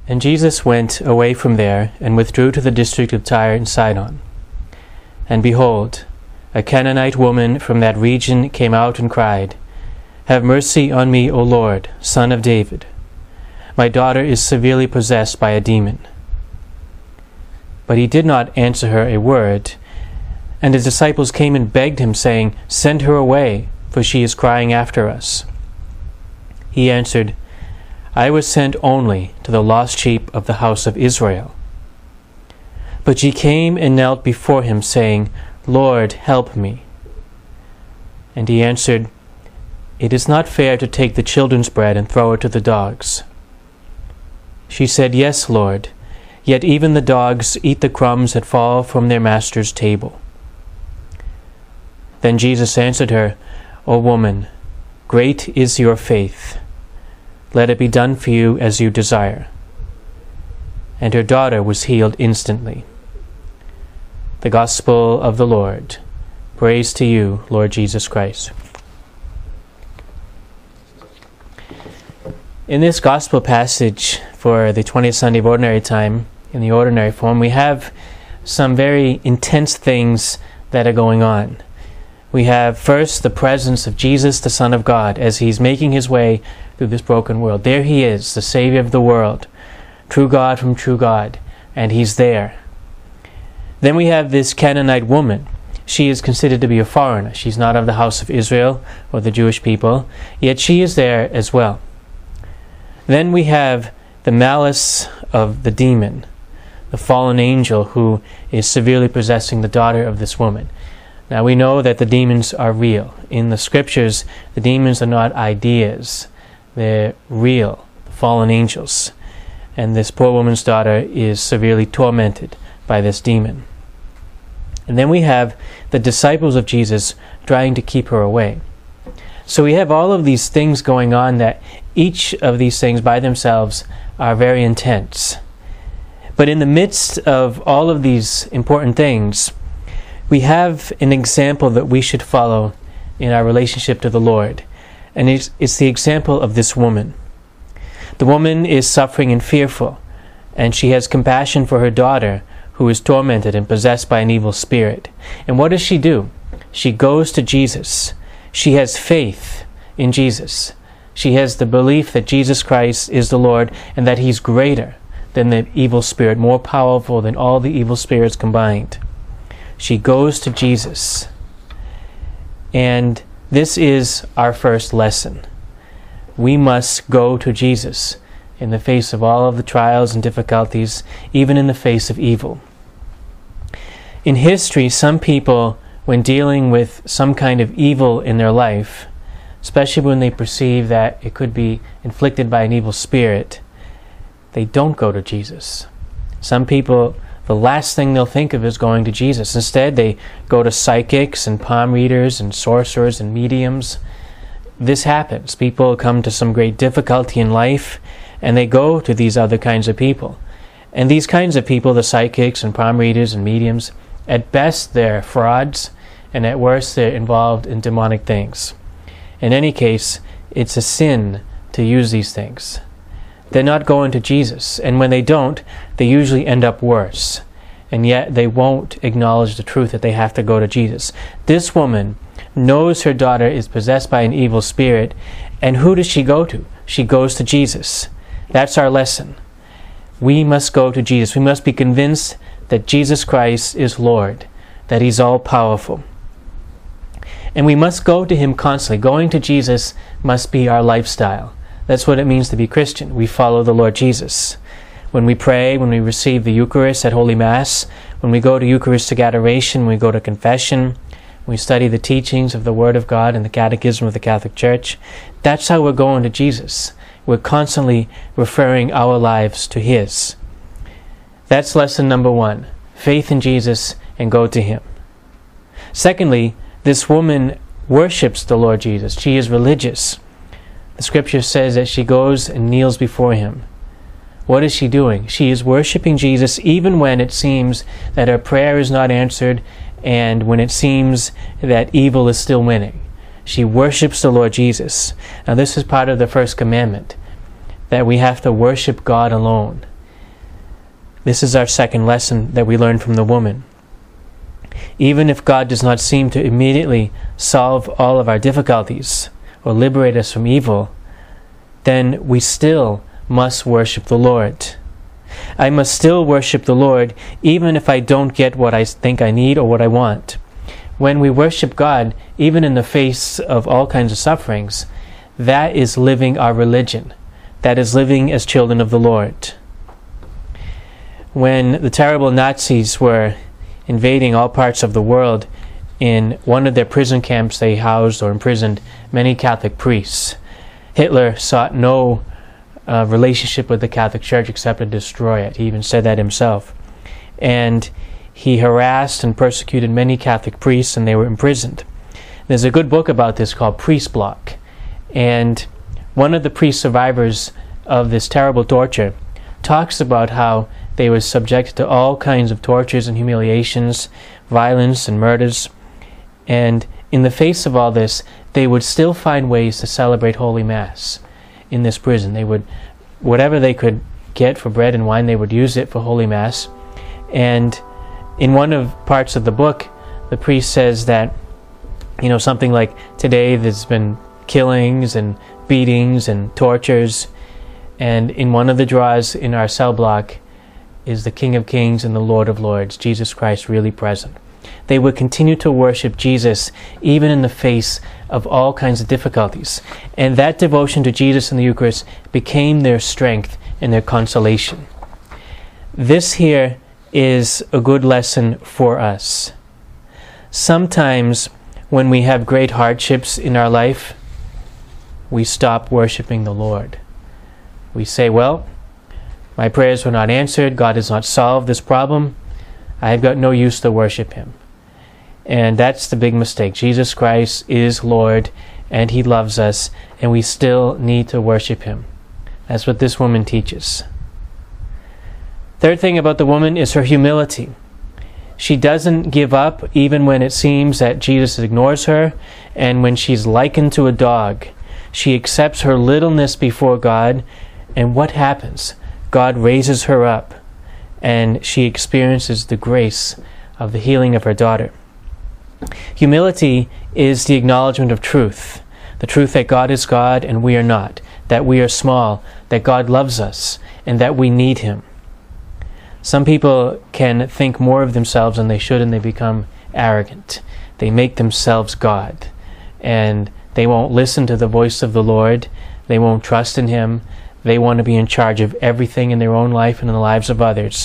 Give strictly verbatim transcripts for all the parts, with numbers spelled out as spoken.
And Jesus went away from there, and withdrew to the district of Tyre and Sidon. And behold, a Canaanite woman from that region came out and cried, "Have mercy on me, O Lord, Son of David. My daughter is severely possessed by a demon." But he did not answer her a word. And his disciples came and begged him, saying, "Send her away, for she is crying after us." He answered, "I was sent only to the lost sheep of the house of Israel." But she came and knelt before him, saying, "Lord, help me." And he answered, "It is not fair to take the children's bread and throw it to the dogs." She said, "Yes, Lord, yet even the dogs eat the crumbs that fall from their master's table." Then Jesus answered her, "O woman, great is your faith. Let it be done for you as you desire." And her daughter was healed instantly. The Gospel of the Lord. Praise to you, Lord Jesus Christ. In this Gospel passage for the twentieth Sunday of Ordinary Time, in the ordinary form, we have some very intense things that are going on. We have first the presence of Jesus, the Son of God, as he's making his way through this broken world. There he is, the Savior of the world, true God from true God, and he's there. Then we have this Canaanite woman. She is considered to be a foreigner. She's not of the house of Israel or the Jewish people, yet she is there as well. Then we have the malice of the demon, the fallen angel who is severely possessing the daughter of this woman. Now we know that the demons are real. In the scriptures, the demons are not ideas. They're real, the fallen angels. And this poor woman's daughter is severely tormented by this demon. And then we have the disciples of Jesus trying to keep her away. So we have all of these things going on that each of these things by themselves are very intense. But in the midst of all of these important things, we have an example that we should follow in our relationship to the Lord. And it's, it's the example of this woman. The woman is suffering and fearful, and she has compassion for her daughter who is tormented and possessed by an evil spirit. And what does she do? She goes to Jesus. She has faith in Jesus. She has the belief that Jesus Christ is the Lord and that he's greater than the evil spirit, more powerful than all the evil spirits combined. She goes to Jesus. And this is our first lesson. We must go to Jesus in the face of all of the trials and difficulties, even in the face of evil. In history, some people, when dealing with some kind of evil in their life, especially when they perceive that it could be inflicted by an evil spirit, they don't go to Jesus. Some people, the last thing they'll think of is going to Jesus. Instead, they go to psychics and palm readers and sorcerers and mediums. This happens. People come to some great difficulty in life, and they go to these other kinds of people. And these kinds of people, the psychics and palm readers and mediums, at best they're frauds, and at worst they're involved in demonic things. In any case, it's a sin to use these things. They're not going to Jesus, and when they don't, they usually end up worse. And yet they won't acknowledge the truth that they have to go to Jesus. This woman knows her daughter is possessed by an evil spirit, and who does she go to? She goes to Jesus. That's our lesson. We must go to Jesus. We must be convinced that Jesus Christ is Lord, that he's all-powerful. And we must go to him constantly. Going to Jesus must be our lifestyle. That's what it means to be Christian. We follow the Lord Jesus. When we pray, when we receive the Eucharist at Holy Mass, when we go to Eucharistic adoration, when we go to confession, when we study the teachings of the Word of God and the Catechism of the Catholic Church, that's how we're going to Jesus. We're constantly referring our lives to his. That's lesson number one. Faith in Jesus and go to him. Secondly, this woman worships the Lord Jesus. She is religious. The scripture says that she goes and kneels before him. What is she doing? She is worshiping Jesus even when it seems that her prayer is not answered and when it seems that evil is still winning. She worships the Lord Jesus. Now this is part of the first commandment, that we have to worship God alone. This is our second lesson that we learn from the woman. Even if God does not seem to immediately solve all of our difficulties or liberate us from evil, then we still must worship the Lord. I must still worship the Lord even if I don't get what I think I need or what I want. When we worship God, even in the face of all kinds of sufferings, that is living our religion. That is living as children of the Lord. When the terrible Nazis were invading all parts of the world, in one of their prison camps they housed or imprisoned many Catholic priests. Hitler sought no uh, relationship with the Catholic Church except to destroy it. He even said that himself. And he harassed and persecuted many Catholic priests, and they were imprisoned. There's a good book about this called Priest Block. And one of the priest survivors of this terrible torture talks about how they were subjected to all kinds of tortures and humiliations, violence and murders. And in the face of all this, they would still find ways to celebrate Holy Mass in this prison. They would, whatever they could get for bread and wine, they would use it for Holy Mass. And in one of parts of the book, the priest says that, you know, something like, today there's been killings and beatings and tortures, and in one of the drawers in our cell block is the King of Kings and the Lord of Lords, Jesus Christ, really present. They would continue to worship Jesus even in the face of all kinds of difficulties. And that devotion to Jesus in the Eucharist became their strength and their consolation. This here is a good lesson for us. Sometimes when we have great hardships in our life, we stop worshiping the Lord. We say, well, my prayers were not answered, God has not solved this problem, I have got no use to worship Him. And that's the big mistake. Jesus Christ is Lord, and He loves us, and we still need to worship Him. That's what this woman teaches. Third thing about the woman is her humility. She doesn't give up even when it seems that Jesus ignores her, and when she's likened to a dog. She accepts her littleness before God, and what happens? God raises her up, and she experiences the grace of the healing of her daughter. Humility is the acknowledgement of truth, the truth that God is God and we are not, that we are small, that God loves us, and that we need Him. Some people can think more of themselves than they should, and they become arrogant. They make themselves God, and they won't listen to the voice of the Lord. They won't trust in Him. They want to be in charge of everything in their own life and in the lives of others.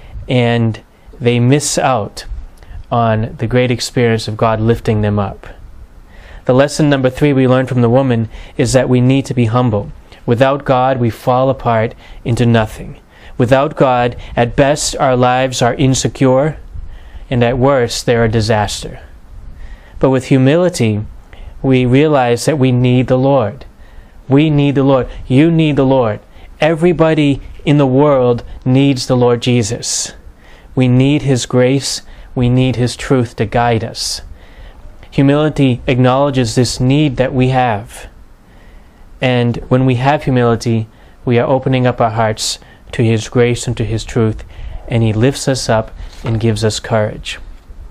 And they miss out on the great experience of God lifting them up. The lesson number three we learn from the woman is that we need to be humble. Without God, we fall apart into nothing. Without God, at best our lives are insecure, and at worst they are a disaster. But with humility, we realize that we need the Lord. We need the Lord. You need the Lord. Everybody in the world needs the Lord Jesus. We need His grace. We need His truth to guide us. Humility acknowledges this need that we have. And when we have humility, we are opening up our hearts to His grace and to His truth, and He lifts us up and gives us courage.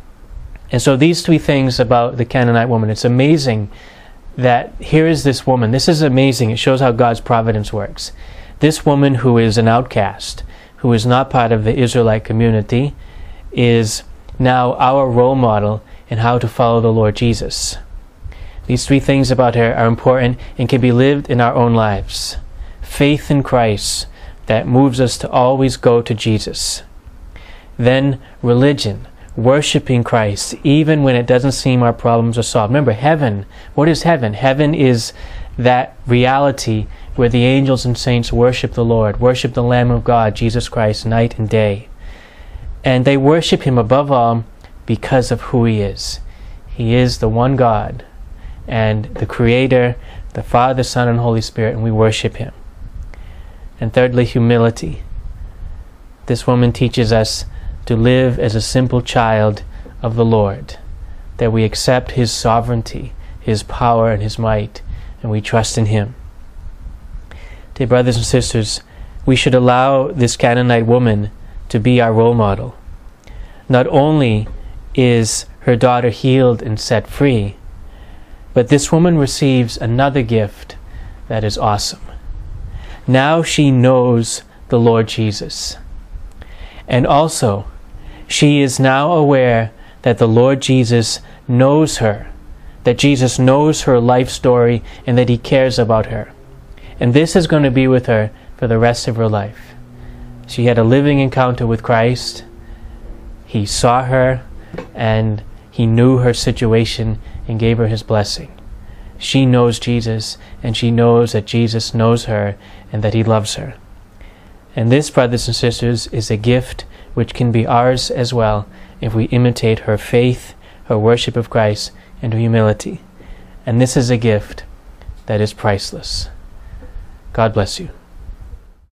And so these three things about the Canaanite woman, it's amazing that here is this woman. This is amazing. It shows how God's providence works. This woman who is an outcast, who is not part of the Israelite community, is now our role model in how to follow the Lord Jesus. These three things about her are important and can be lived in our own lives. Faith in Christ that moves us to always go to Jesus. Then religion, worshiping Christ even when it doesn't seem our problems are solved. Remember, heaven, what is heaven? Heaven is that reality where the angels and saints worship the Lord, worship the Lamb of God, Jesus Christ, night and day. And they worship Him above all because of who He is. He is the one God and the Creator, the Father, Son, and Holy Spirit, and we worship Him. And thirdly, humility. This woman teaches us to live as a simple child of the Lord, that we accept His sovereignty, His power, and His might, and we trust in Him. Dear brothers and sisters, we should allow this Canaanite woman to be our role model. Not only is her daughter healed and set free, but this woman receives another gift that is awesome. Now she knows the Lord Jesus. And also, she is now aware that the Lord Jesus knows her, that Jesus knows her life story, and that He cares about her. And this is going to be with her for the rest of her life. She had a living encounter with Christ. He saw her, and He knew her situation and gave her His blessing. She knows Jesus, and she knows that Jesus knows her and that He loves her. And this, brothers and sisters, is a gift which can be ours as well if we imitate her faith, her worship of Christ, and her humility. And this is a gift that is priceless. God bless you.